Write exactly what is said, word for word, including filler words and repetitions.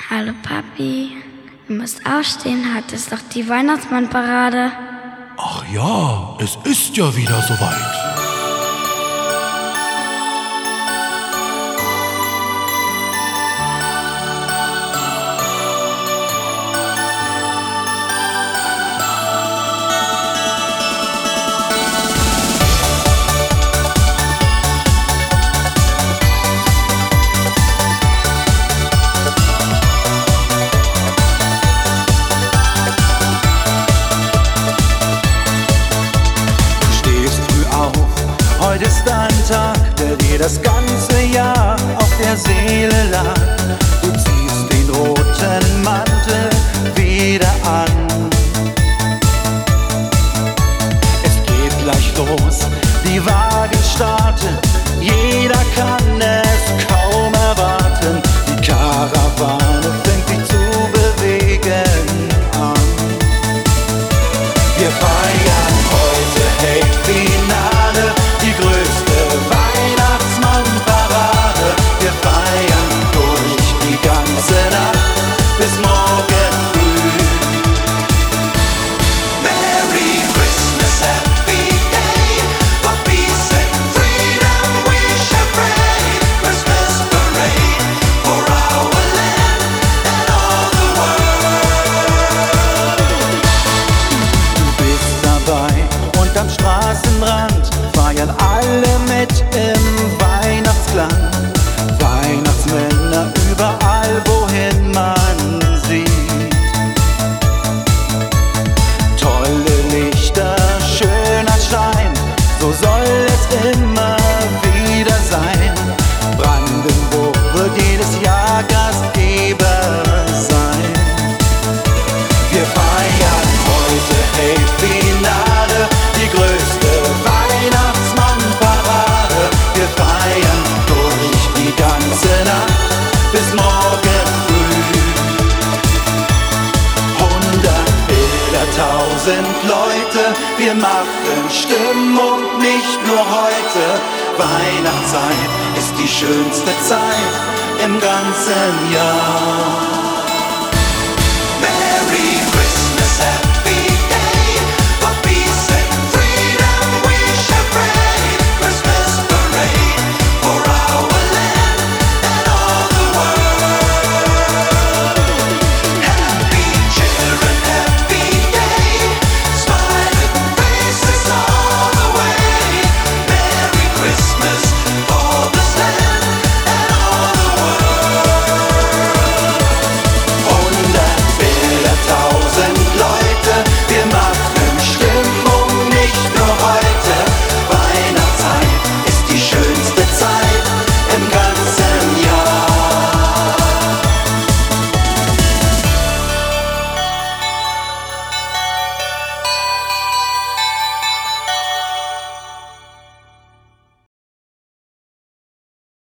Hallo Papi, du musst aufstehen, heute ist doch die Weihnachtsmannparade. Ach ja, es ist ja wieder soweit. Heute ist ein Tag, der dir das ganze Jahr auf der Seele lag. Du ziehst den roten Mantel wieder an. Es geht gleich los, die Wagen starten, jeder kann es kaum erwarten. Die Karawane fängt sich zu bewegen an. Wir feiern heute, hey, Finale, die größte Weihnachtsmannparade. Wir feiern durch die ganze Nacht bis morgen früh. Merry Christmas, happy day, for peace and freedom we shall pray. Christmas parade for our land and all the world. Du bist dabei und am Straßenrand feiern alle mit im Weihnachtsklang. Weihnachtsmänner überall, wohin man sieht. Tolle Lichter, schöner Schein, so soll es immer wieder sein. Brandenburg wird jedes Jahr Gastgeber sein. Wir feiern heute, hey, Finale, die größte Weihnachtsmannparade. Wir feiern durch die ganze Nacht bis morgen früh. Hundert Bilder, tausend Leute, wir machen Stimmung nicht nur heute. Weihnachtszeit ist die schönste Zeit im ganzen Jahr.